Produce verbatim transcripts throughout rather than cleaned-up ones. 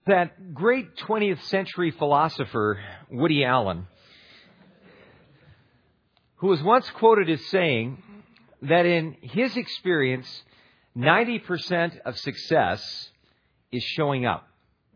That great twentieth century philosopher, Woody Allen, who was once quoted as saying that in his experience, ninety percent of success is showing up.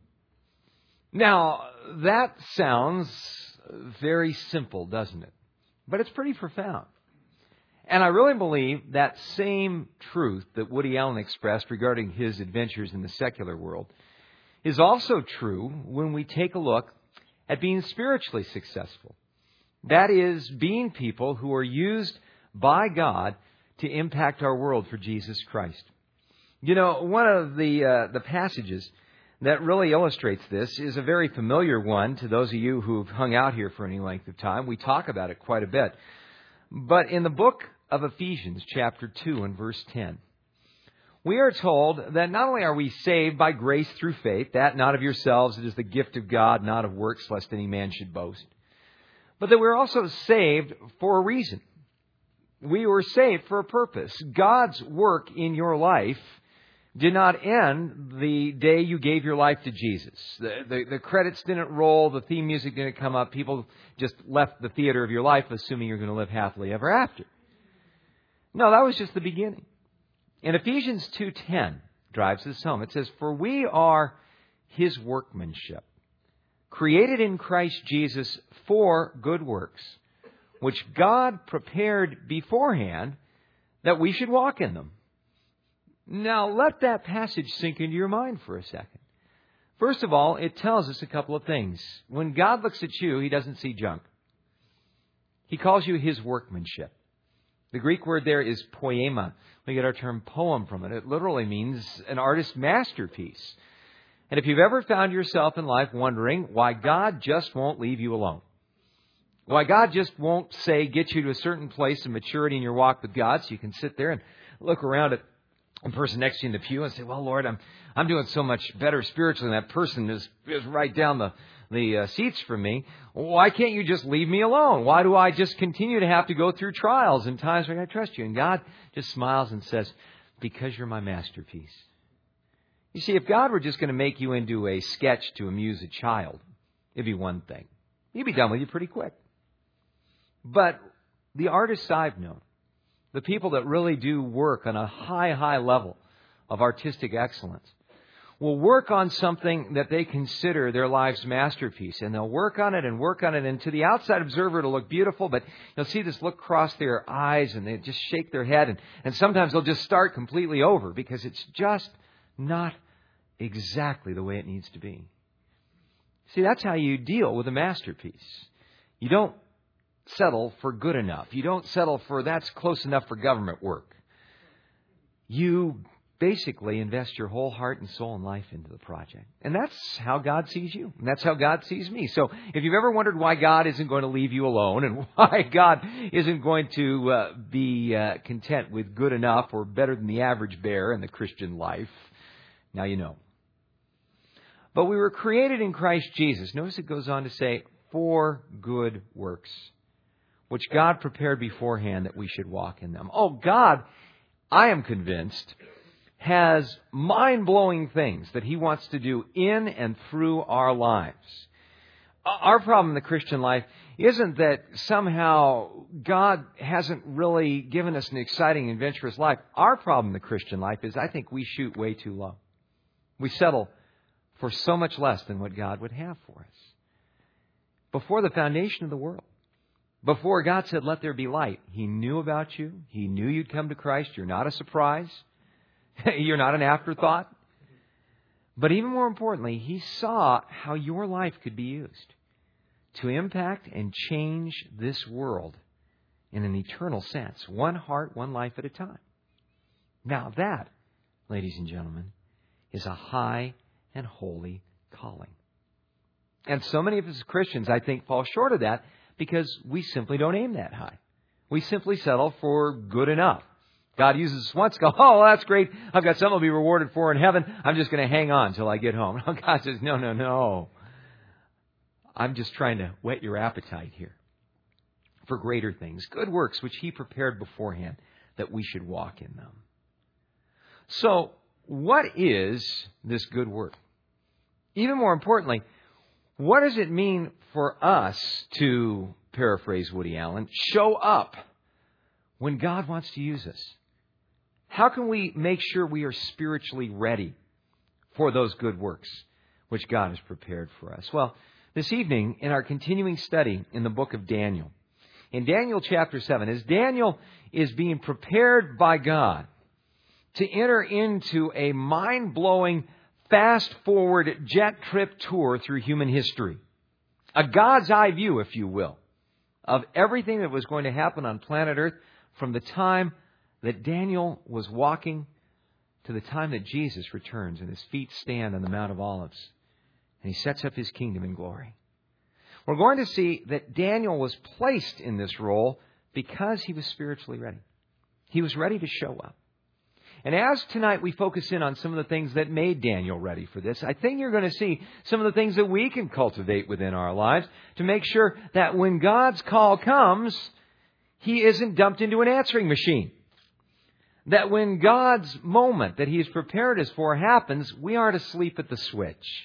Now, that sounds very simple, doesn't it? But it's pretty profound. And I really believe that same truth that Woody Allen expressed regarding his adventures in the secular world is also true when we take a look at being spiritually successful. That is, being people who are used by God to impact our world for Jesus Christ. You know, one of the uh, the passages that really illustrates this is a very familiar one to those of you who've hung out here for any length of time. We talk about it quite a bit. But in the book of Ephesians, chapter two and verse ten, we are told that not only are we saved by grace through faith, that not of yourselves, it is the gift of God, not of works, lest any man should boast, but that we're also saved for a reason. We were saved for a purpose. God's work in your life did not end the day you gave your life to Jesus. The, the, the credits didn't roll, the theme music didn't come up, people just left the theater of your life assuming you're going to live happily ever after. No, that was just the beginning. And Ephesians two ten drives this home. It says, "For we are His workmanship, created in Christ Jesus for good works, which God prepared beforehand that we should walk in them." Now, let that passage sink into your mind for a second. First of all, it tells us a couple of things. When God looks at you, He doesn't see junk. He calls you His workmanship. The Greek word there is poema. We get our term poem from it. It literally means an artist's masterpiece. And if you've ever found yourself in life wondering why God just won't leave you alone, why God just won't say, get you to a certain place of maturity in your walk with God so you can sit there and look around at the person next to you in the pew and say, well, Lord, I'm I'm doing so much better spiritually than that person is, is right down the, the uh, seats from me. Why can't you just leave me alone? Why do I just continue to have to go through trials and times where I trust you? And God just smiles and says, because you're my masterpiece. You see, if God were just going to make you into a sketch to amuse a child, it'd be one thing. He'd be done with you pretty quick. But the artists I've known, the people that really do work on a high, high level of artistic excellence, will work on something that they consider their life's masterpiece. And they'll work on it and work on it. And to the outside observer, it'll look beautiful. But you'll see this look cross their eyes and they just shake their head. And, and sometimes they'll just start completely over because it's just not exactly the way it needs to be. See, that's how you deal with a masterpiece. You don't settle for good enough. You don't settle for that's close enough for government work. You basically invest your whole heart and soul and life into the project. And that's how God sees you. And that's how God sees me. So if you've ever wondered why God isn't going to leave you alone and why God isn't going to uh, be uh, content with good enough or better than the average bear in the Christian life, now you know. But we were created in Christ Jesus. Notice it goes on to say, for good works, which God prepared beforehand that we should walk in them. Oh, God, I am convinced, has mind-blowing things that He wants to do in and through our lives. Our problem in the Christian life isn't that somehow God hasn't really given us an exciting, adventurous life. Our problem in the Christian life is I think we shoot way too low. We settle for so much less than what God would have for us. Before the foundation of the world, before God said, let there be light, He knew about you. He knew you'd come to Christ. You're not a surprise. You're not an afterthought. But even more importantly, He saw how your life could be used to impact and change this world in an eternal sense. One heart, one life at a time. Now that, ladies and gentlemen, is a high and holy calling. And so many of us as Christians, I think, fall short of that because we simply don't aim that high. We simply settle for good enough. God uses us once, go, oh, well, that's great. I've got something to be rewarded for in heaven. I'm just going to hang on until I get home. No, God says, no, no, no. I'm just trying to whet your appetite here for greater things, good works, which He prepared beforehand that we should walk in them. So, what is this good work? even more importantly, what does it mean for us to, paraphrase Woody Allen, show up when God wants to use us? How can we make sure we are spiritually ready for those good works which God has prepared for us? Well, this evening, in our continuing study in the book of Daniel, in Daniel chapter seven, as Daniel is being prepared by God to enter into a mind-blowing, fast-forward jet trip tour through human history, a God's eye view, if you will, of everything that was going to happen on planet Earth from the time that Daniel was walking to the time that Jesus returns and his feet stand on the Mount of Olives and he sets up his kingdom in glory. We're going to see that Daniel was placed in this role because he was spiritually ready. He was ready to show up. And as tonight we focus in on some of the things that made Daniel ready for this, I think you're going to see some of the things that we can cultivate within our lives to make sure that when God's call comes, He isn't dumped into an answering machine. That when God's moment that He's prepared us for happens, we aren't asleep at the switch.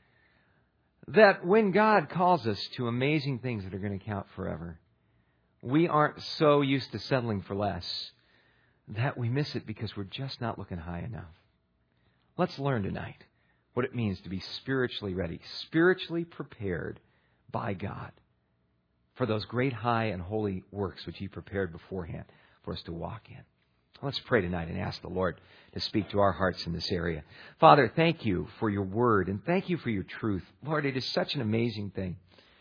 That when God calls us to amazing things that are going to count forever, we aren't so used to settling for less that we miss it because we're just not looking high enough. Let's learn tonight what it means to be spiritually ready, spiritually prepared by God for those great high and holy works which He prepared beforehand for us to walk in. Let's pray tonight and ask the Lord to speak to our hearts in this area. Father, thank You for Your Word and thank You for Your truth. Lord, it is such an amazing thing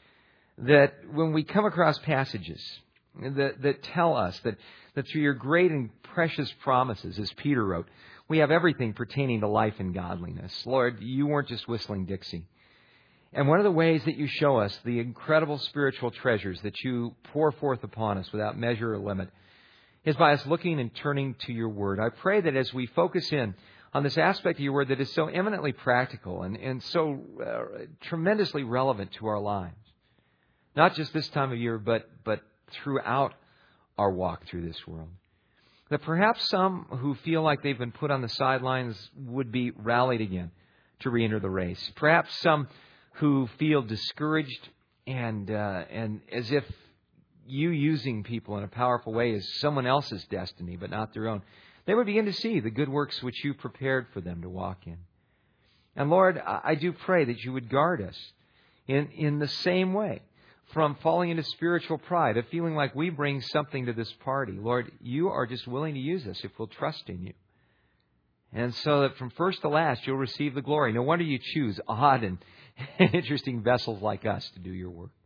that when we come across passages that, that tell us that, that through Your great and precious promises, as Peter wrote, we have everything pertaining to life and godliness. Lord, You weren't just whistling Dixie. And one of the ways that You show us the incredible spiritual treasures that You pour forth upon us without measure or limit is by us looking and turning to Your Word. I pray that as we focus in on this aspect of Your Word that is so eminently practical and, and so uh, tremendously relevant to our lives, not just this time of year, but, but throughout our walk through this world, that perhaps some who feel like they've been put on the sidelines would be rallied again to re-enter the race. Perhaps some who feel discouraged and uh, and as if You using people in a powerful way is someone else's destiny, but not their own. They would begin to see the good works which You prepared for them to walk in. And Lord, I do pray that You would guard us in, in the same way from falling into spiritual pride, of feeling like we bring something to this party. Lord, You are just willing to use us if we'll trust in You. And so that from first to last, You'll receive the glory. No wonder You choose odd and interesting vessels like us to do Your work.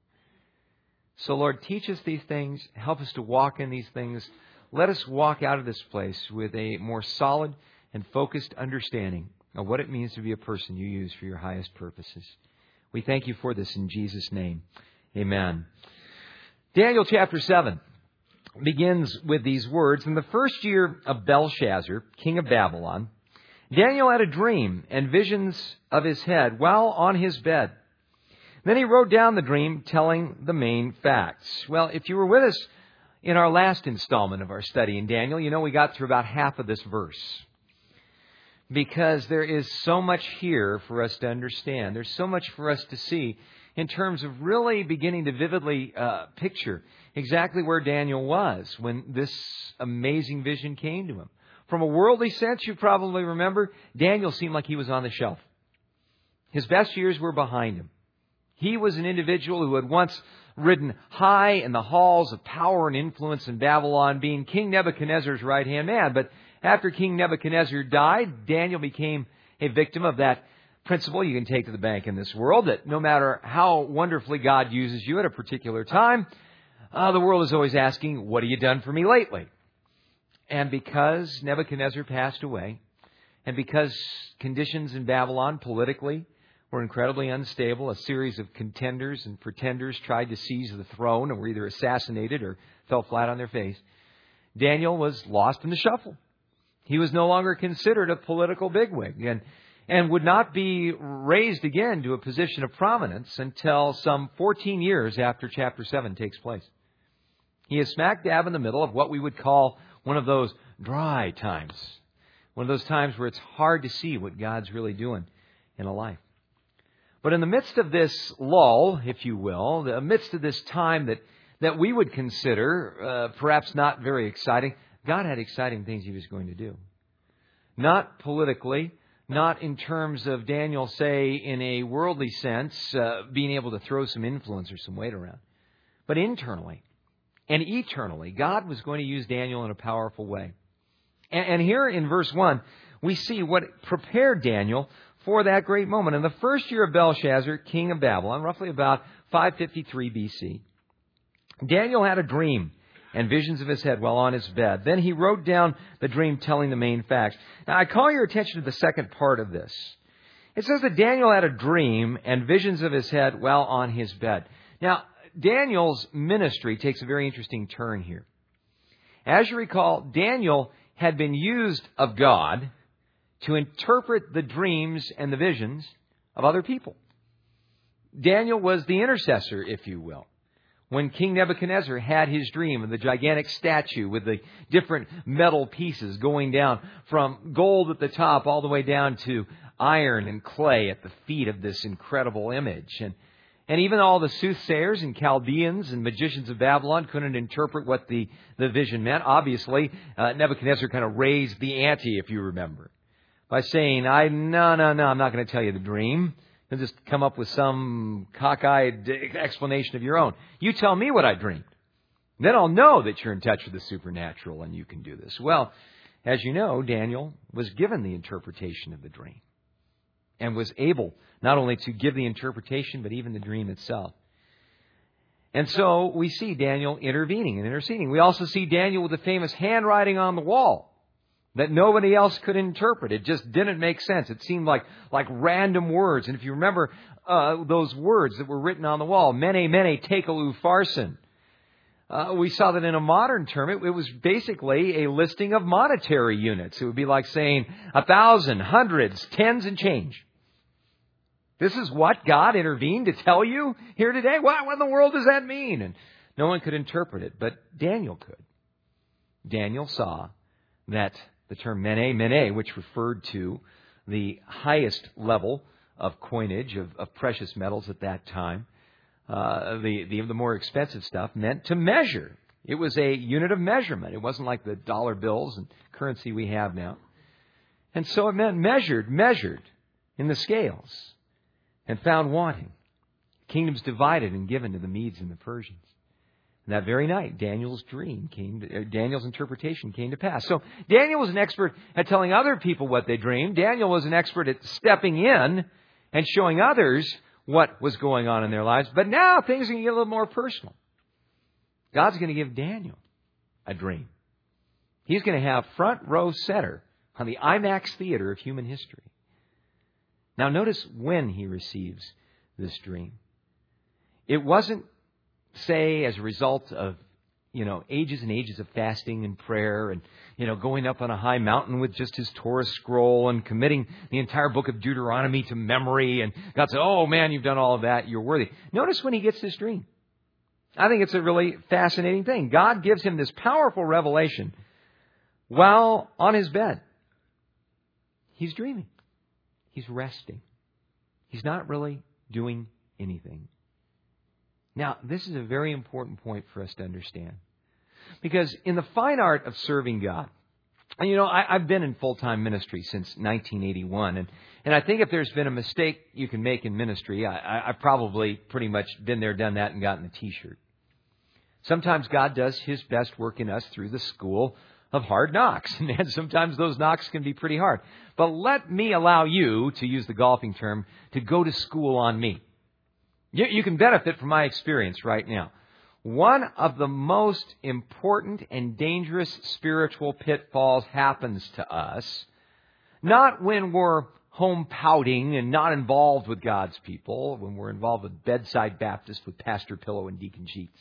So, Lord, teach us these things. Help us to walk in these things. Let us walk out of this place with a more solid and focused understanding of what it means to be a person You use for Your highest purposes. We thank You for this in Jesus' name. Amen. Daniel chapter seven begins with these words. In the first year of Belshazzar, king of Babylon, Daniel had a dream and visions of his head while on his bed. Then he wrote down the dream, telling the main facts. Well, if you were with us in our last installment of our study in Daniel, you know we got through about half of this verse. Because there is so much here for us to understand. There's so much for us to see in terms of really beginning to vividly uh, picture exactly where Daniel was when this amazing vision came to him. From a worldly sense, you probably remember, Daniel seemed like he was on the shelf. His best years were behind him. He was an individual who had once ridden high in the halls of power and influence in Babylon, being King Nebuchadnezzar's right-hand man. But after King Nebuchadnezzar died, Daniel became a victim of that principle you can take to the bank in this world, that no matter how wonderfully God uses you at a particular time, uh, the world is always asking, what have you done for me lately? And because Nebuchadnezzar passed away, and because conditions in Babylon politically were incredibly unstable, a series of contenders and pretenders tried to seize the throne and were either assassinated or fell flat on their face, Daniel was lost in the shuffle. He was no longer considered a political bigwig and, and would not be raised again to a position of prominence until some fourteen years after chapter seven takes place. He is smack dab in the middle of what we would call one of those dry times. One of those times where it's hard to see what God's really doing in a life. But in the midst of this lull, if you will, the midst of this time that, that we would consider uh, perhaps not very exciting, God had exciting things He was going to do. Not politically, not in terms of Daniel, say, in a worldly sense, uh, being able to throw some influence or some weight around, but internally and eternally, God was going to use Daniel in a powerful way. And, and here in verse one, we see what prepared Daniel for that great moment. In the first year of Belshazzar, king of Babylon, roughly about five fifty-three B C, Daniel had a dream and visions of his head while on his bed. Then he wrote down the dream telling the main facts. Now, I call your attention to the second part of this. It says that Daniel had a dream and visions of his head while on his bed. Now, Daniel's ministry takes a very interesting turn here. As you recall, Daniel had been used of God to interpret the dreams and the visions of other people. Daniel was the intercessor, if you will. When King Nebuchadnezzar had his dream of the gigantic statue with the different metal pieces going down from gold at the top all the way down to iron and clay at the feet of this incredible image. And, and even all the soothsayers and Chaldeans and magicians of Babylon couldn't interpret what the, the vision meant. Obviously, uh, Nebuchadnezzar kind of raised the ante, if you remember, by saying, I no, no, no, I'm not going to tell you the dream. You'll just come up with some cockeyed explanation of your own. You tell me what I dreamed. Then I'll know that you're in touch with the supernatural and you can do this. Well, as you know, Daniel was given the interpretation of the dream and was able not only to give the interpretation, but even the dream itself. And so we see Daniel intervening and interceding. We also see Daniel with the famous handwriting on the wall that nobody else could interpret. It just didn't make sense. It seemed like, like random words. And if you remember uh, those words that were written on the wall, Mene, Mene, Tekel, Upharsin, uh, we saw that in a modern term, it, it was basically a listing of monetary units. It would be like saying a thousand, hundreds, tens, and change. This is what God intervened to tell you here today? What, what in the world does that mean? And no one could interpret it, but Daniel could. Daniel saw that the term Mene, Mene, which referred to the highest level of coinage of, of precious metals at that time, uh, the, the the more expensive stuff, meant to measure. It was a unit of measurement. It wasn't like the dollar bills and currency we have now. And so it meant measured, measured in the scales and found wanting. Kingdoms divided and given to the Medes and the Persians. And that very night, Daniel's dream came, to, uh, Daniel's interpretation came to pass. So Daniel was an expert at telling other people what they dreamed. Daniel was an expert at stepping in and showing others what was going on in their lives. But now things are going to get a little more personal. God's going to give Daniel a dream. He's going to have front row center on the IMAX theater of human history. Now notice when he receives this dream. It wasn't, say, as a result of, you know, ages and ages of fasting and prayer and, you know, going up on a high mountain with just his Torah scroll and committing the entire book of Deuteronomy to memory. And God said, oh, man, you've done all of that. You're worthy. Notice when he gets this dream. I think it's a really fascinating thing. God gives him this powerful revelation while on his bed. He's dreaming. He's resting. He's not really doing anything. Now, this is a very important point for us to understand. Because in the fine art of serving God, and you know, I, I've been in full-time ministry since nineteen eighty-one, and, and I think if there's been a mistake you can make in ministry, I, I, I've probably pretty much been there, done that, and gotten the T-shirt. Sometimes God does His best work in us through the school of hard knocks, and sometimes those knocks can be pretty hard. But let me allow you, to use the golfing term, to go to school on me. You, you can benefit from my experience right now. One of the most important and dangerous spiritual pitfalls happens to us, not when we're home pouting and not involved with God's people, when we're involved with Bedside Baptist with Pastor Pillow and Deacon Sheets.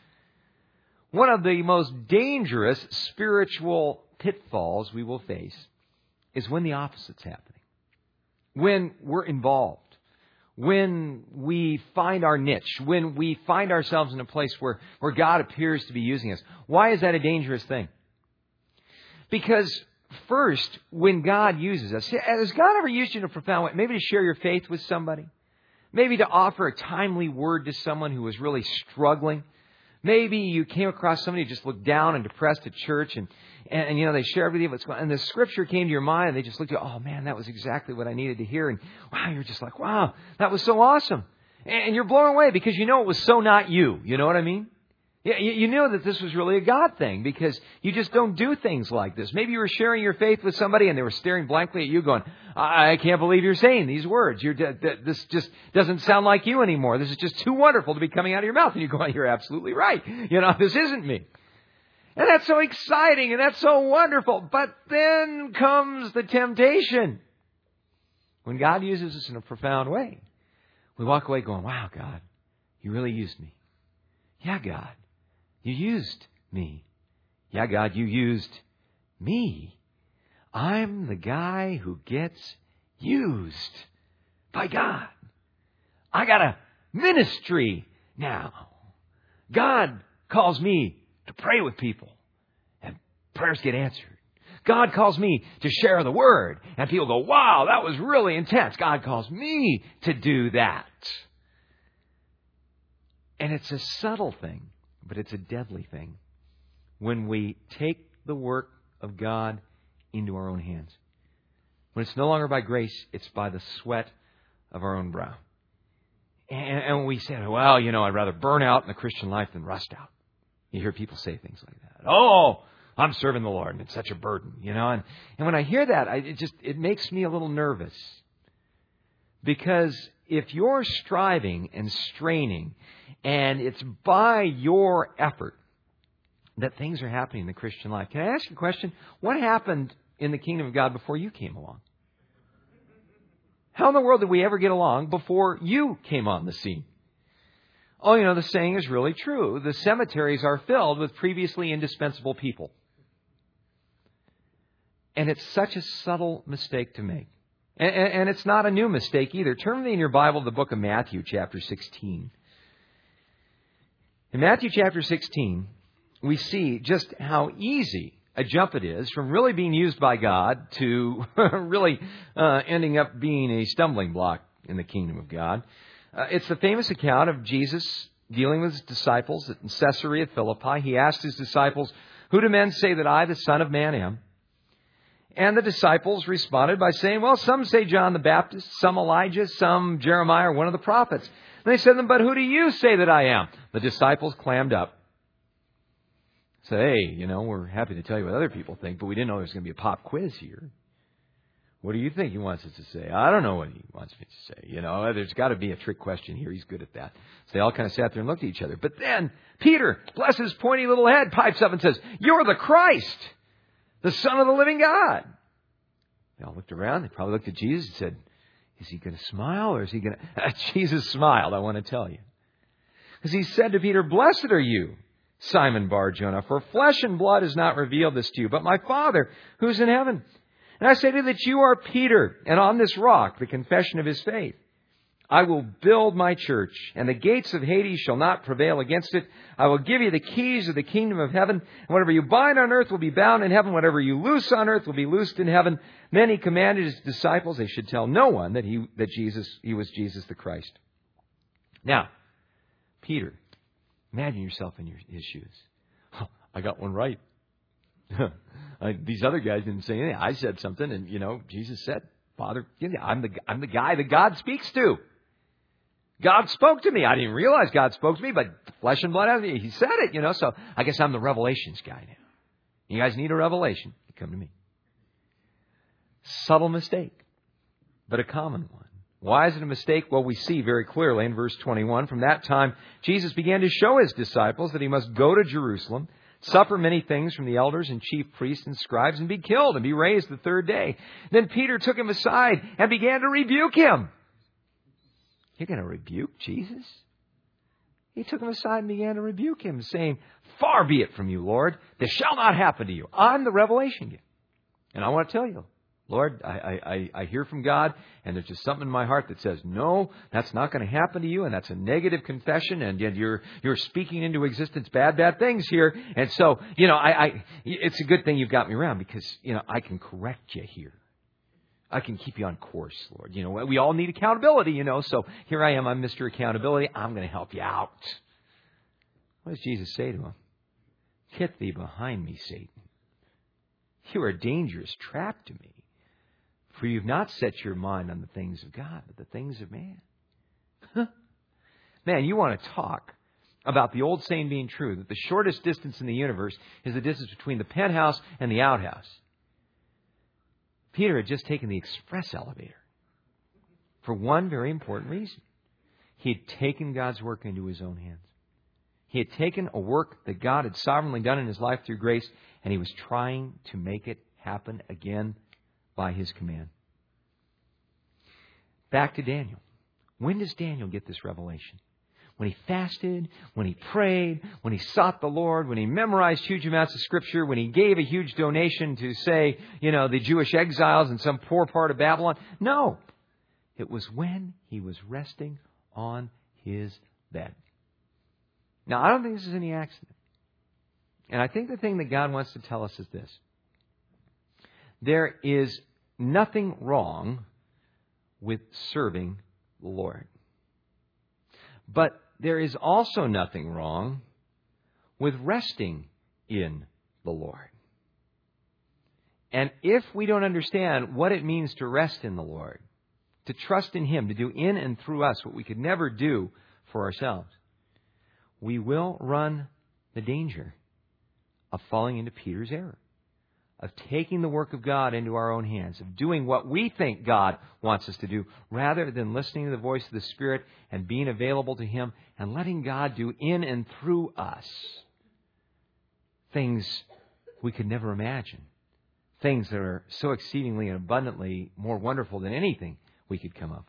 One of the most dangerous spiritual pitfalls we will face is when the opposite's happening. When we're involved. When we find our niche. When we find ourselves in a place where, where God appears to be using us. Why is that a dangerous thing? Because first, when God uses us, has God ever used you in a profound way? Maybe to share your faith with somebody? Maybe to offer a timely word to someone who was really struggling. Maybe you came across somebody who just looked down and depressed at church, and, and, and you know, they shared with you what's going on. And the scripture came to your mind, and they just looked at you, oh man, that was exactly what I needed to hear. And wow, you're just like, wow, that was so awesome. And, and you're blown away because you know it was so not you. You know what I mean? Yeah, you, you knew that this was really a God thing because you just don't do things like this. Maybe you were sharing your faith with somebody and they were staring blankly at you going, I, I can't believe you're saying these words. You're, th- th- this just doesn't sound like you anymore. This is just too wonderful to be coming out of your mouth. And you go, you're absolutely right. You know, this isn't me. And that's so exciting and that's so wonderful. But then comes the temptation. When God uses us in a profound way, we walk away going, wow, God, you really used me. Yeah, God. You used me. Yeah, God, you used me. I'm the guy who gets used by God. I got a ministry now. God calls me to pray with people, and prayers get answered. God calls me to share the word, and people go, wow, that was really intense. God calls me to do that. And it's a subtle thing. But it's a deadly thing when we take the work of God into our own hands. When it's no longer by grace, it's by the sweat of our own brow. And, and when we say, well, you know, I'd rather burn out in the Christian life than rust out. You hear people say things like that. Oh, I'm serving the Lord and it's such a burden, you know. And, and when I hear that, I, it just it makes me a little nervous. Because if you're striving and straining, and it's by your effort that things are happening in the Christian life. Can I ask you a question? What happened in the kingdom of God before you came along? How in the world did we ever get along before you came on the scene? Oh, you know, the saying is really true. The cemeteries are filled with previously indispensable people. And it's such a subtle mistake to make. And, and, and it's not a new mistake either. Turn with me in your Bible to the book of Matthew, chapter sixteen. In Matthew chapter sixteen, we see just how easy a jump it is from really being used by God to really uh, ending up being a stumbling block in the kingdom of God. Uh, it's the famous account of Jesus dealing with his disciples at Caesarea Philippi. He asked his disciples, who do men say that I, the Son of Man, am? And the disciples responded by saying, well, some say John the Baptist, some Elijah, some Jeremiah or one of the prophets. And they said to them, but who do you say that I am? The disciples clammed up. Said, hey, you know, we're happy to tell you what other people think, but we didn't know there was going to be a pop quiz here. What do you think he wants us to say? I don't know what he wants me to say. You know, there's got to be a trick question here. He's good at that. So they all kind of sat there and looked at each other. But then Peter, bless his pointy little head, pipes up and says, you're the Christ, the Son of the living God. They all looked around. They probably looked at Jesus and said, is he going to smile or is he going to... Jesus smiled, I want to tell you. Because he said to Peter, blessed are you, Simon Bar-Jonah, for flesh and blood has not revealed this to you, but my Father who's in heaven. And I say to you that you are Peter, and on this rock, the confession of his faith, I will build my church, and the gates of Hades shall not prevail against it. I will give you the keys of the kingdom of heaven. And whatever you bind on earth will be bound in heaven. Whatever you loose on earth will be loosed in heaven. Then he commanded his disciples they should tell no one that he that Jesus he was Jesus the Christ. Now, Peter, imagine yourself in your, his shoes. Oh, I got one right. I, these other guys didn't say anything. I said something, and you know, Jesus said, "Father, I'm the I'm the guy that God speaks to. God spoke to me. I didn't realize God spoke to me, but flesh and blood, he said it, you know. So I guess I'm the revelations guy now. You guys need a revelation? You come to me." Subtle mistake, but a common one. Why is it a mistake? Well, we see very clearly in verse twenty-one. From that time, Jesus began to show his disciples that he must go to Jerusalem, suffer many things from the elders and chief priests and scribes, and be killed and be raised the third day. Then Peter took him aside and began to rebuke him. You're going to rebuke Jesus? He took him aside and began to rebuke him, saying, far be it from you, Lord. This shall not happen to you. I'm the revelation giver. And I want to tell you, Lord, I, I, I hear from God, and there's just something in my heart that says, no, that's not going to happen to you, and that's a negative confession, and you're you're speaking into existence bad, bad things here. And so, you know, I, I it's a good thing you've got me around because, you know, I can correct you here. I can keep you on course, Lord. You know, we all need accountability, you know, so here I am, I'm Mister Accountability. I'm going to help you out. What does Jesus say to him? Get thee behind me, Satan. You are a dangerous trap to me, for you've not set your mind on the things of God, but the things of man. Man, you want to talk about the old saying being true, that the shortest distance in the universe is the distance between the penthouse and the outhouse. Peter had just taken the express elevator for one very important reason. He had taken God's work into his own hands. He had taken a work that God had sovereignly done in his life through grace, and he was trying to make it happen again by his command. Back to Daniel. When does Daniel get this revelation? When he fasted, when he prayed, when he sought the Lord, when he memorized huge amounts of Scripture, when he gave a huge donation to, say, you know, the Jewish exiles in some poor part of Babylon? No. It was when he was resting on his bed. Now, I don't think this is any accident. And I think the thing that God wants to tell us is this. There is nothing wrong with serving the Lord. But there is also nothing wrong with resting in the Lord. And if we don't understand what it means to rest in the Lord, to trust in Him, to do in and through us what we could never do for ourselves, we will run the danger of falling into Peter's error, of taking the work of God into our own hands, of doing what we think God wants us to do, rather than listening to the voice of the Spirit and being available to Him and letting God do in and through us things we could never imagine, things that are so exceedingly and abundantly more wonderful than anything we could come up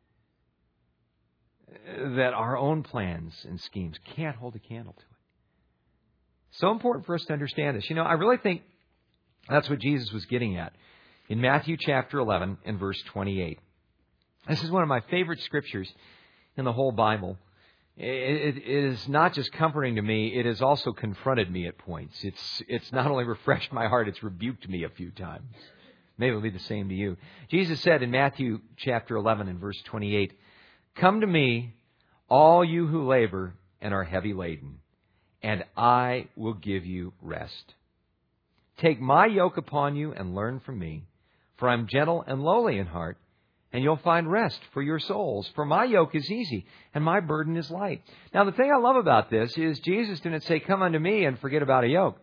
with, that our own plans and schemes can't hold a candle to it. So important for us to understand this. You know, I really think that's what Jesus was getting at in Matthew chapter eleven and verse twenty-eight. This is one of my favorite scriptures in the whole Bible. It, it is not just comforting to me, it has also confronted me at points. It's, it's not only refreshed my heart, it's rebuked me a few times. Maybe it'll be the same to you. Jesus said in Matthew chapter eleven and verse twenty-eight, "Come to me, all you who labor and are heavy laden, and I will give you rest. Take my yoke upon you and learn from me, for I'm gentle and lowly in heart, and you'll find rest for your souls. For my yoke is easy and my burden is light." Now, the thing I love about this is Jesus didn't say, "Come unto me and forget about a yoke."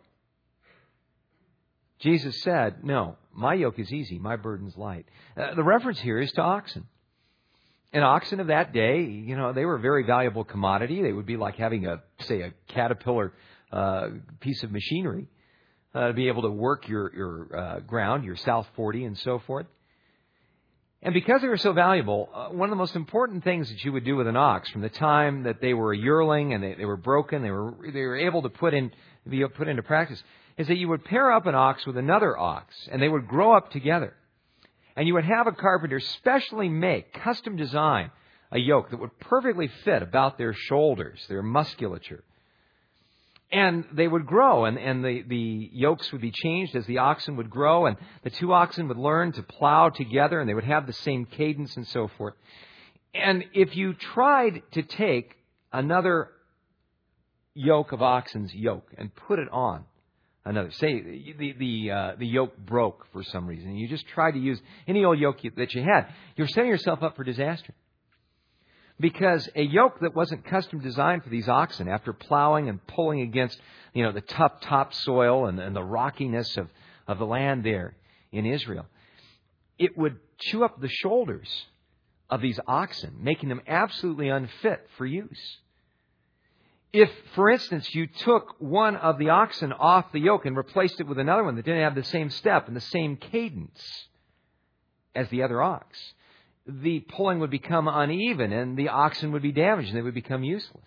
Jesus said, "No, my yoke is easy, my burden's light." Uh, the reference here is to oxen. And oxen of that day, you know, they were a very valuable commodity. They would be like having a, say, a Caterpillar uh, piece of machinery uh, to be able to work your, your uh, ground, your South forty and so forth. And because they were so valuable, uh, one of the most important things that you would do with an ox from the time that they were a yearling and they, they were broken, they were they were able to put in be put into practice, is that you would pair up an ox with another ox, and they would grow up together. And you would have a carpenter specially make, custom design, a yoke that would perfectly fit about their shoulders, their musculature. And they would grow, and, and the, the yokes would be changed as the oxen would grow, and the two oxen would learn to plow together, and they would have the same cadence and so forth. And if you tried to take another yoke of oxen's yoke and put it on another, say the the uh, the yoke broke for some reason, and you just tried to use any old yoke that you had, you're setting yourself up for disaster. Because a yoke that wasn't custom designed for these oxen, after plowing and pulling against, you know, the tough topsoil and, and the rockiness of, of the land there in Israel, it would chew up the shoulders of these oxen, making them absolutely unfit for use. If, for instance, you took one of the oxen off the yoke and replaced it with another one that didn't have the same step and the same cadence as the other ox, the pulling would become uneven and the oxen would be damaged and they would become useless.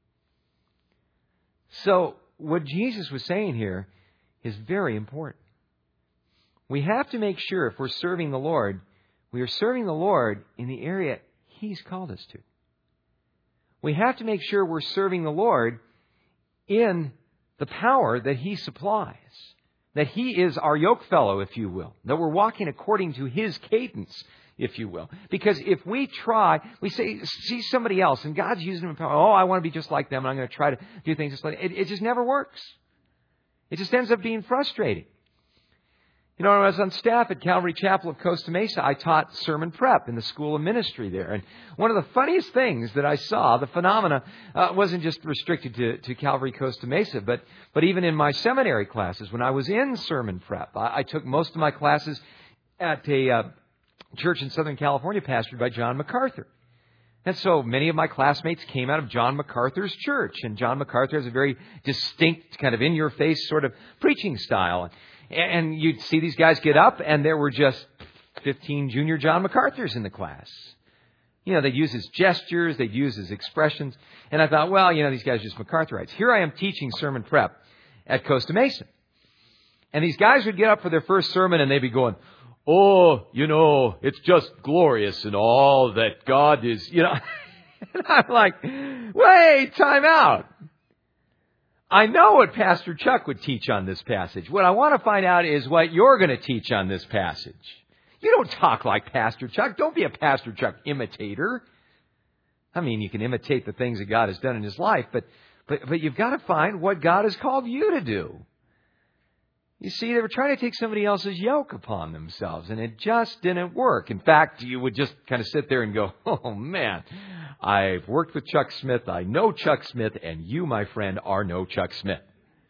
So what Jesus was saying here is very important. We have to make sure if we're serving the Lord, we are serving the Lord in the area He's called us to. We have to make sure we're serving the Lord in the power that He supplies. That He is our yoke fellow, if you will. That we're walking according to His cadence, if you will. Because if we try, we say, see somebody else, and God's using them. Oh, I want to be just like them, and I'm going to try to do things just like it. It just never works. It just ends up being frustrating. You know, when I was on staff at Calvary Chapel of Costa Mesa, I taught sermon prep in the School of Ministry there. And one of the funniest things that I saw, the phenomena, uh, wasn't just restricted to, to Calvary Costa Mesa, but, but even in my seminary classes, when I was in sermon prep, I, I took most of my classes at a uh, church in Southern California pastored by John MacArthur. And so many of my classmates came out of John MacArthur's church. And John MacArthur has a very distinct, kind of in-your-face sort of preaching style. And you'd see these guys get up, and there were just fifteen junior John MacArthurs in the class. You know, they'd use his gestures, they'd use his expressions. And I thought, well, you know, these guys are just MacArthurites. Here I am teaching sermon prep at Costa Mesa. And these guys would get up for their first sermon, and they'd be going, oh, you know, it's just glorious and all that God is, you know. And I'm like, wait, time out. I know what Pastor Chuck would teach on this passage. What I want to find out is what you're going to teach on this passage. You don't talk like Pastor Chuck. Don't be a Pastor Chuck imitator. I mean, you can imitate the things that God has done in His life, but, but, but you've got to find what God has called you to do. You see, they were trying to take somebody else's yoke upon themselves, and it just didn't work. In fact, you would just kind of sit there and go, oh, man, I've worked with Chuck Smith. I know Chuck Smith, and you, my friend, are no Chuck Smith.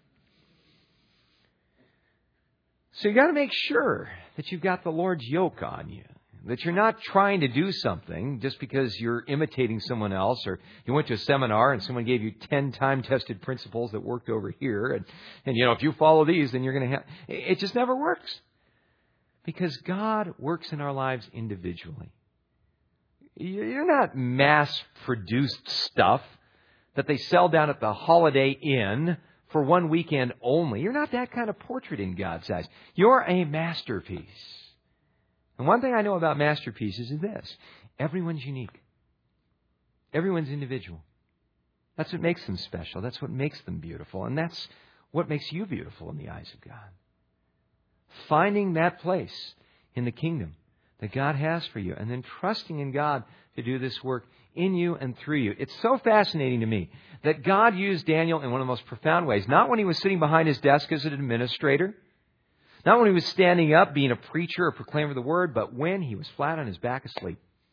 So you've got to make sure that you've got the Lord's yoke on you. That you're not trying to do something just because you're imitating someone else, or you went to a seminar and someone gave you ten time-tested principles that worked over here. And, and, you know, if you follow these, then you're going to have... It just never works. Because God works in our lives individually. You're not mass-produced stuff that they sell down at the Holiday Inn for one weekend only. You're not that kind of portrait in God's eyes. You're a masterpiece. And one thing I know about masterpieces is this. Everyone's unique. Everyone's individual. That's what makes them special. That's what makes them beautiful. And that's what makes you beautiful in the eyes of God. Finding that place in the kingdom that God has for you, and then trusting in God to do this work in you and through you. It's so fascinating to me that God used Daniel in one of the most profound ways. Not when he was sitting behind his desk as an administrator. Not when he was standing up being a preacher or proclaimer of the word, but when he was flat on his back asleep.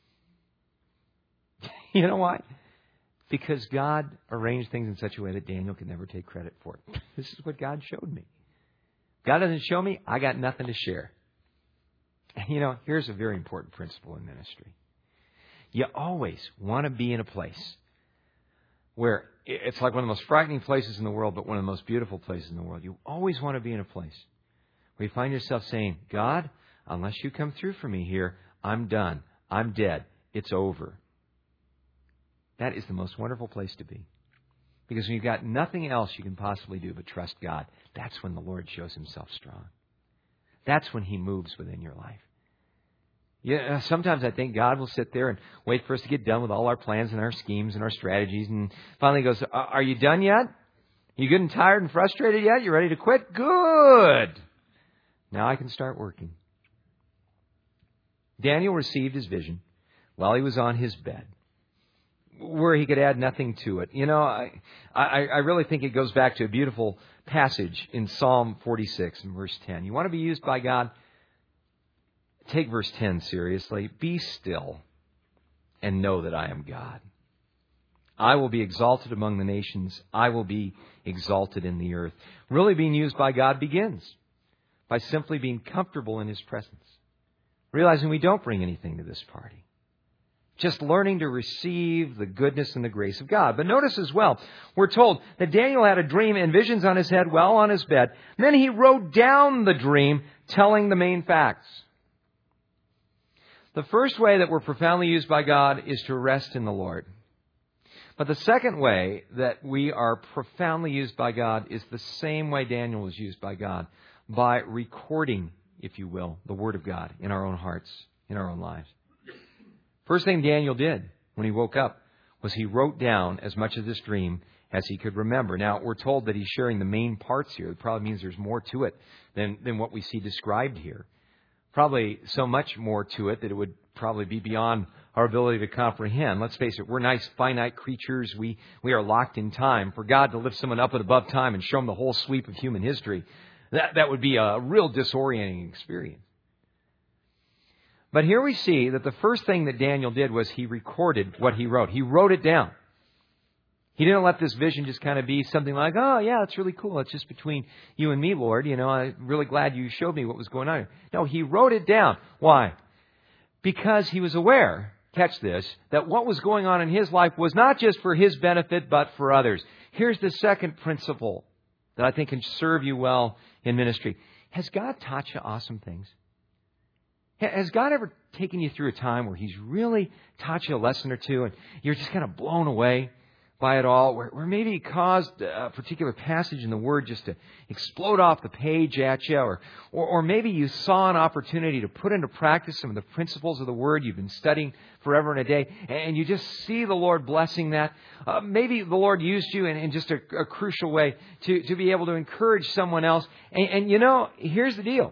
You know why? Because God arranged things in such a way that Daniel could never take credit for it. This is what God showed me. God doesn't show me, I got nothing to share. And you know, here's a very important principle in ministry. You always want to be in a place where it's like one of the most frightening places in the world, but one of the most beautiful places in the world. You always want to be in a place where you find yourself saying, God, unless you come through for me here, I'm done. I'm dead. It's over. That is the most wonderful place to be. Because when you've got nothing else you can possibly do but trust God, that's when the Lord shows Himself strong. That's when He moves within your life. Yeah, sometimes I think God will sit there and wait for us to get done with all our plans and our schemes and our strategies, and finally goes, are you done yet? You getting tired and frustrated yet? You ready to quit? Good! Now I can start working. Daniel received his vision while he was on his bed, where he could add nothing to it. You know, I, I, I really think it goes back to a beautiful passage in Psalm forty-six and verse ten. You want to be used by God? Take verse ten seriously. Be still and know that I am God. I will be exalted among the nations. I will be exalted in the earth. Really being used by God begins by simply being comfortable in His presence. Realizing we don't bring anything to this party. Just learning to receive the goodness and the grace of God. But notice as well, we're told that Daniel had a dream and visions on his head while on his bed. And then he wrote down the dream, telling the main facts. The first way that we're profoundly used by God is to rest in the Lord. But the second way that we are profoundly used by God is the same way Daniel was used by God. By recording, if you will, the Word of God in our own hearts, in our own lives. First thing Daniel did when he woke up was he wrote down as much of this dream as he could remember. Now, we're told that he's sharing the main parts here. It probably means there's more to it than, than what we see described here. Probably so much more to it that it would probably be beyond our ability to comprehend. Let's face it, we're nice, finite creatures. We, we are locked in time. For God to lift someone up and above time and show them the whole sweep of human history, that, that would be a real disorienting experience. But here we see that the first thing that Daniel did was he recorded what he wrote. He wrote it down. He didn't let this vision just kind of be something like, oh, yeah, it's really cool. It's just between you and me, Lord. You know, I'm really glad you showed me what was going on. No, he wrote it down. Why? Because he was aware, catch this, that what was going on in his life was not just for his benefit, but for others. Here's the second principle that I think can serve you well in ministry. Has God taught you awesome things? Has God ever taken you through a time where He's really taught you a lesson or two and you're just kind of blown away by it all, where, where maybe He caused a particular passage in the Word just to explode off the page at you, or, or, or maybe you saw an opportunity to put into practice some of the principles of the Word you've been studying forever and a day, and you just see the Lord blessing that. Uh, maybe the Lord used you in, in just a, a crucial way to, to be able to encourage someone else. And, and you know, here's the deal.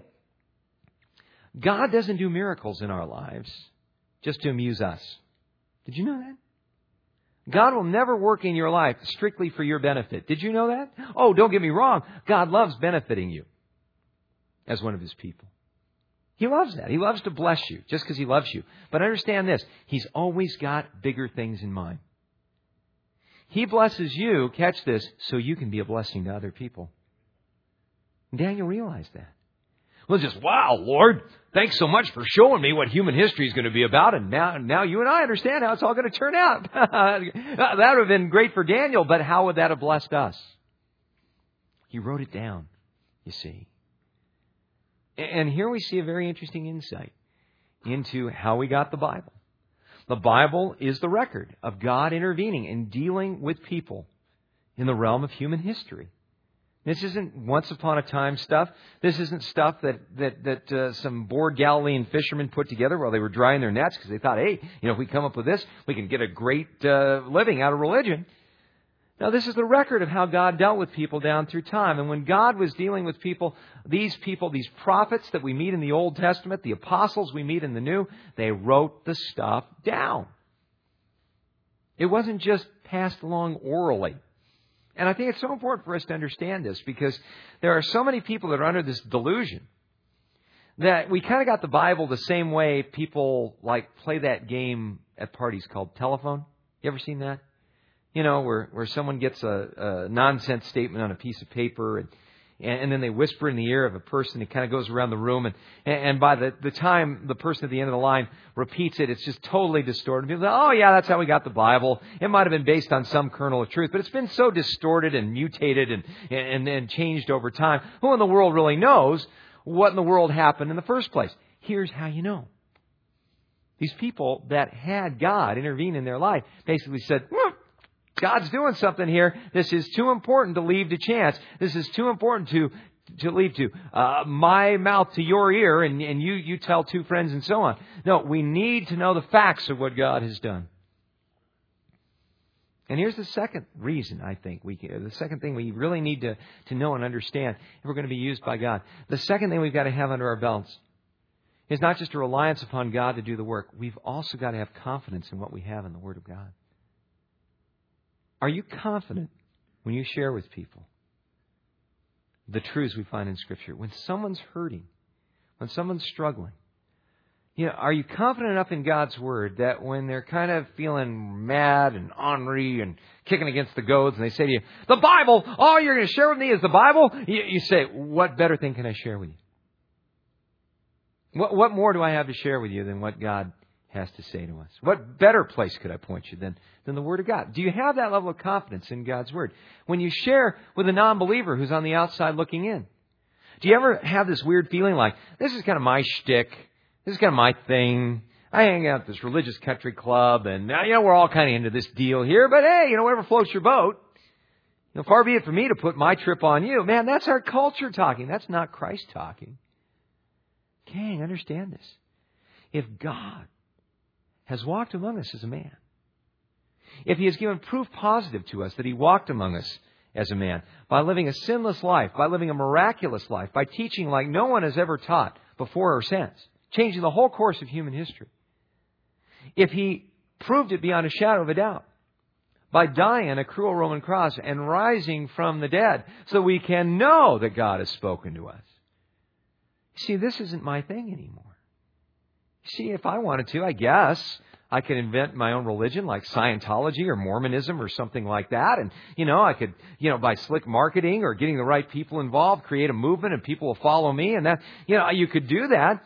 God doesn't do miracles in our lives just to amuse us. Did you know that? God will never work in your life strictly for your benefit. Did you know that? Oh, don't get me wrong. God loves benefiting you as one of His people. He loves that. He loves to bless you just because He loves you. But understand this. He's always got bigger things in mind. He blesses you, catch this, so you can be a blessing to other people. And Daniel realized that. Well, just, wow, Lord, thanks so much for showing me what human history is going to be about. And now, now you and I understand how it's all going to turn out. That would have been great for Daniel, but how would that have blessed us? He wrote it down, you see. And here we see a very interesting insight into how we got the Bible. The Bible is the record of God intervening and dealing with people in the realm of human history. This isn't once upon a time stuff. This isn't stuff that that that uh, some bored Galilean fishermen put together while they were drying their nets because they thought, hey, you know, if we come up with this, we can get a great uh, living out of religion. Now, this is the record of how God dealt with people down through time. And when God was dealing with people, these people, these prophets that we meet in the Old Testament, the apostles we meet in the New, they wrote the stuff down. It wasn't just passed along orally. And I think it's so important for us to understand this because there are so many people that are under this delusion that we kind of got the Bible the same way people like play that game at parties called telephone. You ever seen that? You know, where, where someone gets a, a nonsense statement on a piece of paper and and then they whisper in the ear of a person. It kind of goes around the room. And, and by the, the time the person at the end of the line repeats it, it's just totally distorted. People say, oh, yeah, that's how we got the Bible. It might have been based on some kernel of truth, but it's been so distorted and mutated and, and, and changed over time. Who in the world really knows what in the world happened in the first place? Here's how you know. These people that had God intervene in their life basically said, well, God's doing something here. This is too important to leave to chance. This is too important to to leave to uh, my mouth to your ear, and, and you you tell two friends and so on. No, we need to know the facts of what God has done. And here's the second reason I think we can, the second thing we really need to to know and understand if we're going to be used by God. The second thing we've got to have under our belts is not just a reliance upon God to do the work. We've also got to have confidence in what we have in the Word of God. Are you confident when you share with people the truths we find in Scripture? When someone's hurting, when someone's struggling, you know, are you confident enough in God's Word that when they're kind of feeling mad and ornery and kicking against the goads and they say to you, the Bible, all you're going to share with me is the Bible? You, you say, what better thing can I share with you? What, what more do I have to share with you than what God has to say to us? What better place could I point you than, than the Word of God? Do you have that level of confidence in God's Word? When you share with a non-believer who's on the outside looking in, do you ever have this weird feeling like, this is kind of my shtick, this is kind of my thing, I hang out at this religious country club, and you know, we're all kind of into this deal here, but hey, you know, whatever floats your boat. You know, far be it for me to put my trip on you. Man, that's our culture talking. That's not Christ talking. Gang, understand this. If God has walked among us as a man, if He has given proof positive to us that He walked among us as a man, by living a sinless life, by living a miraculous life, by teaching like no one has ever taught before or since, changing the whole course of human history. If He proved it beyond a shadow of a doubt, by dying on a cruel Roman cross and rising from the dead, so we can know that God has spoken to us. See, this isn't my thing anymore. See, if I wanted to, I guess I could invent my own religion like Scientology or Mormonism or something like that. And, you know, I could, you know, by slick marketing or getting the right people involved, create a movement and people will follow me. And that, you know, you could do that.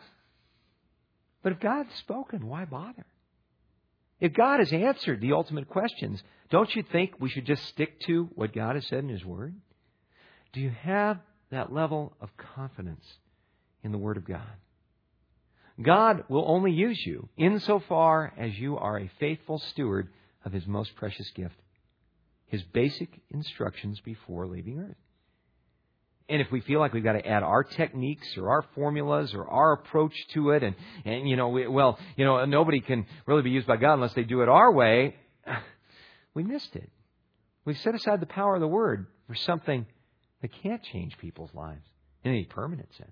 But if God's spoken, why bother? If God has answered the ultimate questions, don't you think we should just stick to what God has said in His Word? Do you have that level of confidence in the Word of God? God will only use you insofar as you are a faithful steward of His most precious gift, His basic instructions before leaving earth. And if we feel like we've got to add our techniques or our formulas or our approach to it, and, and you know, we, well, you know, nobody can really be used by God unless they do it our way, we missed it. We've set aside the power of the Word for something that can't change people's lives in any permanent sense.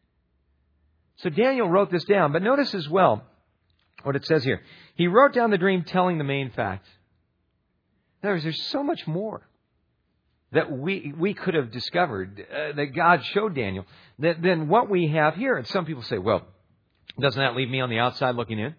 So Daniel wrote this down, but notice as well what it says here. He wrote down the dream telling the main facts. In other words, there's so much more that we we could have discovered uh, that God showed Daniel that, than what we have here. And some people say, well, doesn't that leave me on the outside looking in?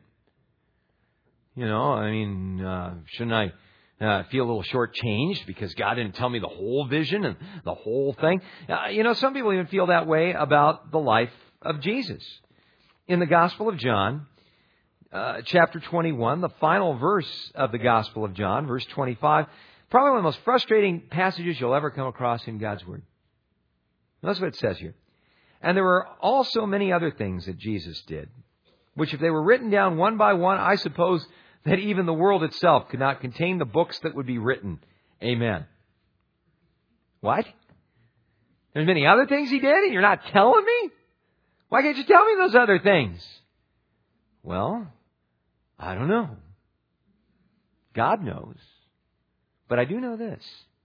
You know, I mean, uh, shouldn't I uh, feel a little shortchanged because God didn't tell me the whole vision and the whole thing? Uh, you know, some people even feel that way about the life of Jesus. In the Gospel of John, uh, chapter twenty-one, the final verse of the Gospel of John, verse twenty-five, probably one of the most frustrating passages you'll ever come across in God's Word. That's what it says here. And there were also many other things that Jesus did, which if they were written down one by one, I suppose that even the world itself could not contain the books that would be written. Amen. What? There's many other things He did and you're not telling me? Why can't you tell me those other things? Well, I don't know. God knows. But I do know this.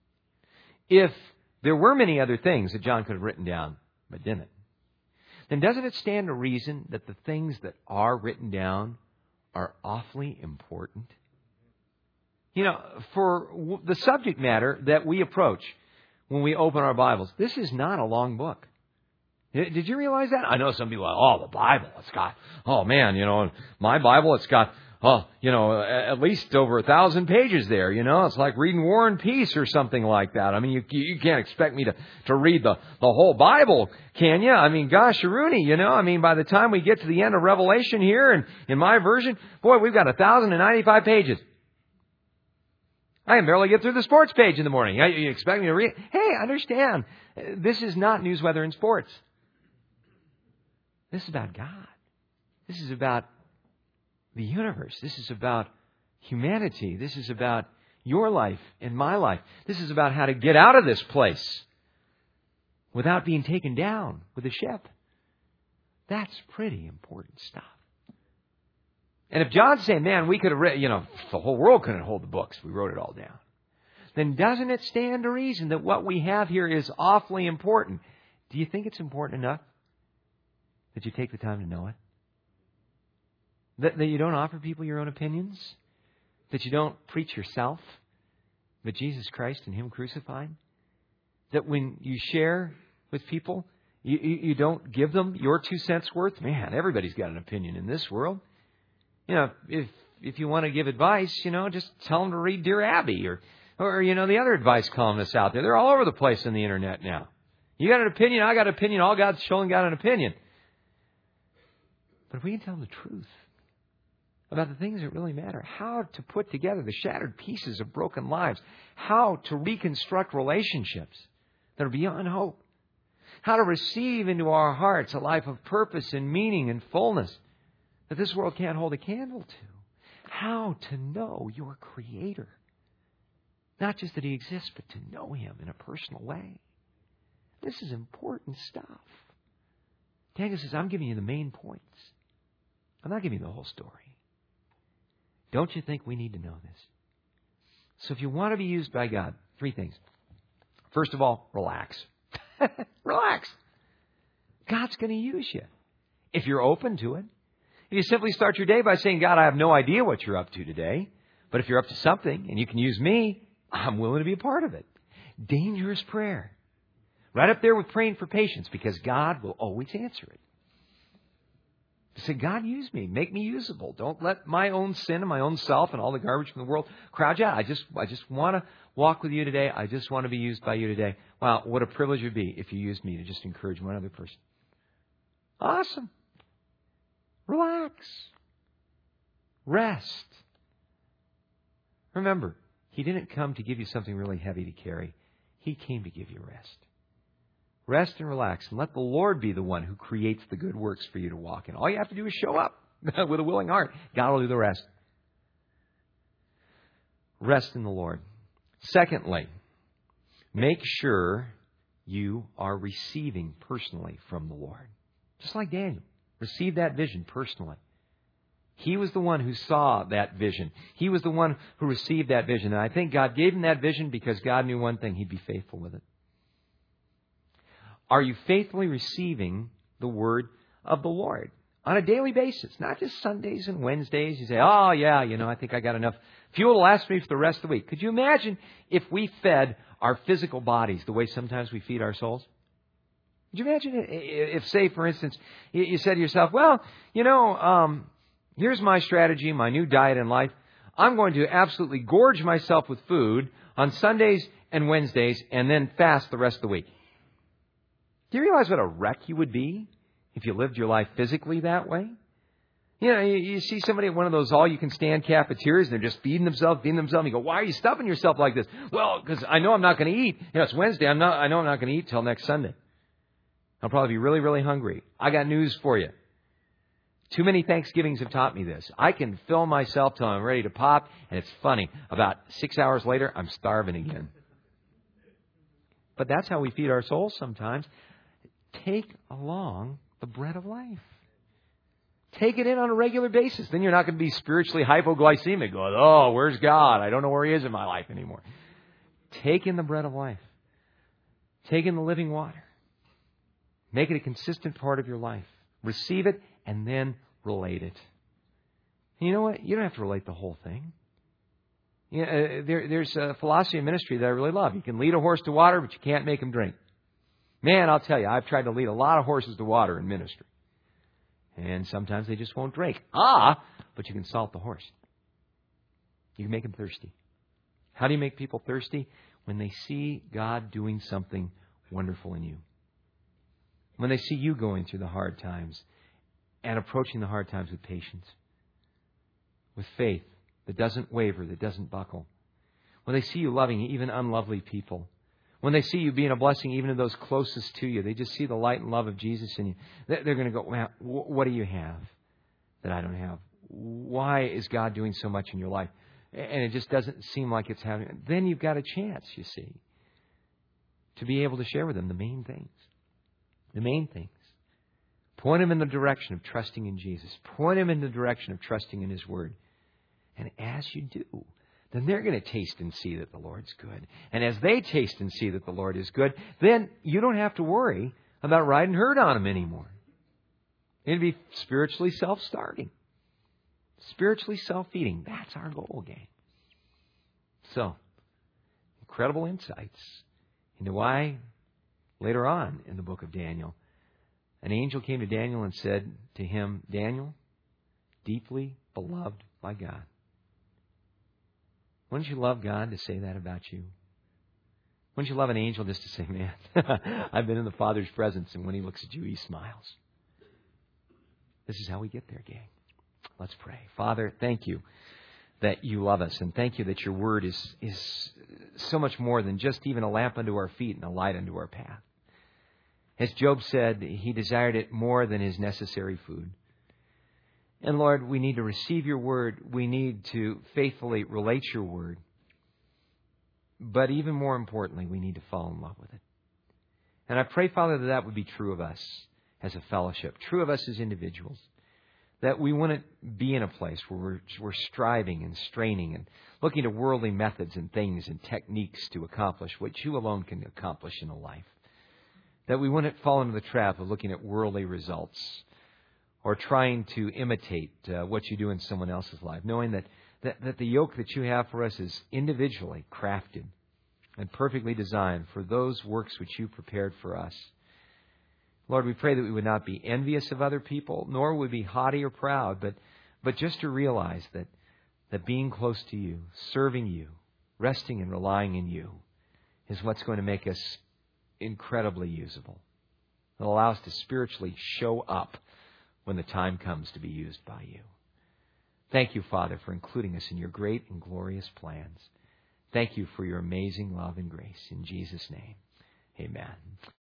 If there were many other things that John could have written down, but didn't, then doesn't it stand to reason that the things that are written down are awfully important? You know, for the subject matter that we approach when we open our Bibles, this is not a long book. Did you realize that? I know some people are, oh, the Bible, it's got, oh man, you know, my Bible, it's got, oh, you know, at least over a thousand pages there, you know. It's like reading War and Peace or something like that. I mean, you you can't expect me to, to read the, the whole Bible, can you? I mean, gosh, Rooney, you know, I mean, by the time we get to the end of Revelation here, and in my version, boy, we've got one thousand ninety-five pages. I can barely get through the sports page in the morning. You expect me to read? Hey, understand, this is not news, weather, and sports. This is about God. This is about the universe. This is about humanity. This is about your life and my life. This is about how to get out of this place without being taken down with a ship. That's pretty important stuff. And if John's saying, man, we could have read, you know, the whole world couldn't hold the books. We wrote it all down. Then doesn't it stand to reason that what we have here is awfully important? Do you think it's important enough that you take the time to know it? That, that you don't offer people your own opinions? That you don't preach yourself, but Jesus Christ and Him crucified? That when you share with people, you, you, you don't give them your two cents worth? Man, everybody's got an opinion in this world. You know, if if you want to give advice, you know, just tell them to read Dear Abby or, or you know, the other advice columnists out there. They're all over the place on the internet now. You got an opinion, I got an opinion, all God's showing got an opinion. But if we can tell them the truth about the things that really matter, how to put together the shattered pieces of broken lives, how to reconstruct relationships that are beyond hope, how to receive into our hearts a life of purpose and meaning and fullness that this world can't hold a candle to, how to know your Creator. Not just that He exists, but to know Him in a personal way. This is important stuff. Daniel says, I'm giving you the main points. I'm not giving you the whole story. Don't you think we need to know this? So if you want to be used by God, three things. First of all, relax. Relax. God's going to use you if you're open to it. If you simply start your day by saying, God, I have no idea what you're up to today, but if you're up to something and you can use me, I'm willing to be a part of it. Dangerous prayer. Right up there with praying for patience, because God will always answer it. Say, God, use me. Make me usable. Don't let my own sin and my own self and all the garbage from the world crowd you out. I just, I just want to walk with you today. I just want to be used by you today. Wow, what a privilege it would be if you used me to just encourage one other person. Awesome. Relax. Rest. Remember, He didn't come to give you something really heavy to carry. He came to give you rest. Rest and relax, and let the Lord be the one who creates the good works for you to walk in. All you have to do is show up with a willing heart. God will do the rest. Rest in the Lord. Secondly, make sure you are receiving personally from the Lord. Just like Daniel. Receive that vision personally. He was the one who saw that vision. He was the one who received that vision. And I think God gave him that vision because God knew one thing. He'd be faithful with it. Are you faithfully receiving the word of the Lord on a daily basis? Not just Sundays and Wednesdays. You say, oh, yeah, you know, I think I got enough fuel to last me for the rest of the week. Could you imagine if we fed our physical bodies the way sometimes we feed our souls? Could you imagine if, say, for instance, you said to yourself, well, you know, um, here's my strategy, my new diet in life. I'm going to absolutely gorge myself with food on Sundays and Wednesdays and then fast the rest of the week. Do you realize what a wreck you would be if you lived your life physically that way? You know, you, you see somebody at one of those all-you-can-stand cafeterias, and they're just feeding themselves, feeding themselves. And you go, why are you stuffing yourself like this? Well, because I know I'm not going to eat. You know, it's Wednesday. I'm not. I know I'm not going to eat till next Sunday. I'll probably be really, really hungry. I got news for you. Too many Thanksgivings have taught me this. I can fill myself till I'm ready to pop, and it's funny. About six hours later, I'm starving again. But that's how we feed our souls sometimes. Take along the bread of life. Take it in on a regular basis. Then you're not going to be spiritually hypoglycemic going, oh, where's God? I don't know where He is in my life anymore. Take in the bread of life. Take in the living water. Make it a consistent part of your life. Receive it and then relate it. And you know what? You don't have to relate the whole thing. You know, uh, there, there's a philosophy of ministry that I really love. You can lead a horse to water, but you can't make him drink. Man, I'll tell you, I've tried to lead a lot of horses to water in ministry. And sometimes they just won't drink. Ah, but you can salt the horse. You can make them thirsty. How do you make people thirsty? When they see God doing something wonderful in you. When they see you going through the hard times and approaching the hard times with patience. With faith that doesn't waver, that doesn't buckle. When they see you loving even unlovely people. When they see you being a blessing even to those closest to you, they just see the light and love of Jesus in you. They're going to go, well, what do you have that I don't have? Why is God doing so much in your life? And it just doesn't seem like it's happening. Then you've got a chance, you see, to be able to share with them the main things. The main things. Point them in the direction of trusting in Jesus. Point them in the direction of trusting in His Word. And as you do, then they're going to taste and see that the Lord's good. And as they taste and see that the Lord is good, then you don't have to worry about riding herd on them anymore. It'll be spiritually self-starting. Spiritually self-feeding. That's our goal, gang. So, incredible insights into why, later on in the book of Daniel, an angel came to Daniel and said to him, Daniel, deeply beloved by God. Wouldn't you love God to say that about you? Wouldn't you love an angel just to say, man, I've been in the Father's presence, and when He looks at you, He smiles. This is how we get there, gang. Let's pray. Father, thank you that you love us, and thank you that your word is, is so much more than just even a lamp unto our feet and a light unto our path. As Job said, he desired it more than his necessary food. And Lord, we need to receive your word. We need to faithfully relate your word. But even more importantly, we need to fall in love with it. And I pray, Father, that that would be true of us as a fellowship, true of us as individuals. that we wouldn't be in a place where we're, we're striving and straining and looking to worldly methods and things and techniques to accomplish what you alone can accomplish in a life. That we wouldn't fall into the trap of looking at worldly results or trying to imitate uh, what you do in someone else's life, knowing that, that, that the yoke that you have for us is individually crafted and perfectly designed for those works which you prepared for us. Lord, we pray that we would not be envious of other people, nor would we be haughty or proud, but, but just to realize that, that being close to you, serving you, resting and relying in you is what's going to make us incredibly usable. It'll allow us to spiritually show up when the time comes to be used by you. Thank you, Father, for including us in your great and glorious plans. Thank you for your amazing love and grace. In Jesus' name, amen.